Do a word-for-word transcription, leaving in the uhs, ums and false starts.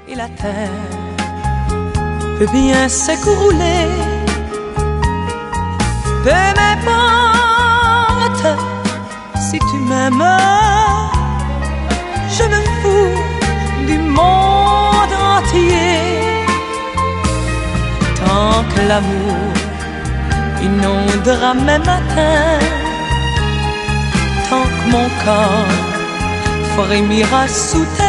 et la terre peut bien s'écrouler. Peu m'importe si tu m'aimes, je me fous du monde entier. Tant que l'amour inondera mes matins, tant que mon corps frémira sous tes